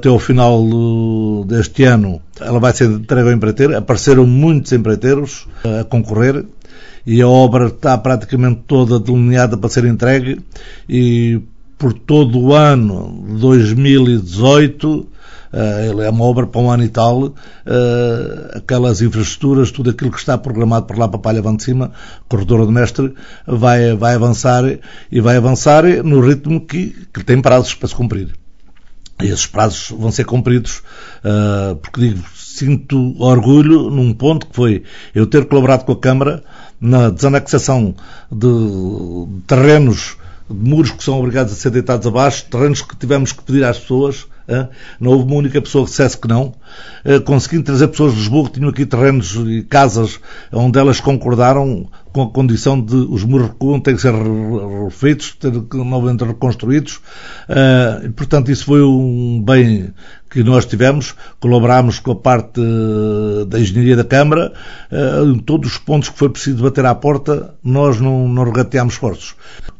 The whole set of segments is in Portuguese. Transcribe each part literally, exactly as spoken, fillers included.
Até ao final deste ano ela vai ser entregue ao empreiteiro. Apareceram muitos empreiteiros a concorrer e a obra está praticamente toda delineada para ser entregue, e por todo o ano de dois mil e dezoito, é uma obra para um ano e tal, aquelas infraestruturas, tudo aquilo que está programado por lá para a Palha Vão de Cima, Corredor do Mestre, vai, vai avançar, e vai avançar no ritmo que, que tem prazos para se cumprir. E esses prazos vão ser cumpridos, porque digo, sinto orgulho num ponto que foi eu ter colaborado com a Câmara na desanexação de terrenos, de muros que são obrigados a ser deitados abaixo, terrenos que tivemos que pedir às pessoas. Não houve uma única pessoa que dissesse que não. Conseguindo trazer pessoas de Lisboa que tinham aqui terrenos e casas onde elas concordaram com a condição de os muros recuam, têm que ser refeitos, ter que novamente reconstruídos. E, portanto, isso foi um bem que nós tivemos. Colaborámos com a parte da engenharia da Câmara. Em todos os pontos que foi preciso bater à porta, nós não, não regateámos esforços.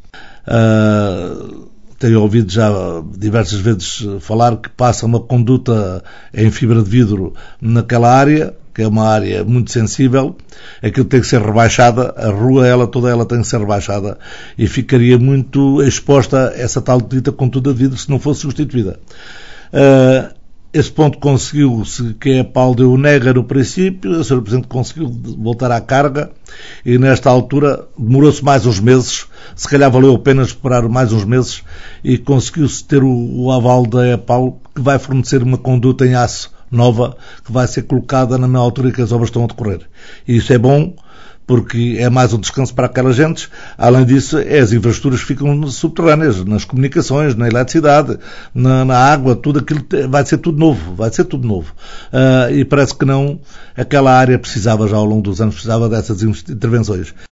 Uh, tenho ouvido já diversas vezes falar que passa uma conduta em fibra de vidro naquela área, que é uma área muito sensível. Aquilo tem que ser rebaixada, a rua ela toda ela tem que ser rebaixada, e ficaria muito exposta essa tal dita conduta de vidro se não fosse substituída. Uh, Esse ponto conseguiu-se, que a P A L deu nega no princípio, a senhora Presidente conseguiu voltar à carga, e nesta altura demorou-se mais uns meses, se calhar valeu a pena esperar mais uns meses, e conseguiu-se ter o, o aval da P A L, que vai fornecer uma conduta em aço nova, que vai ser colocada na mesma altura que as obras estão a decorrer. E isso é bom, porque é mais um descanso para aquelas gentes. Além disso, as infraestruturas ficam subterrâneas, nas comunicações, na eletricidade, na, na água, tudo aquilo vai ser tudo novo, vai ser tudo novo. Uh, e parece que não, aquela área precisava já ao longo dos anos, precisava dessas intervenções.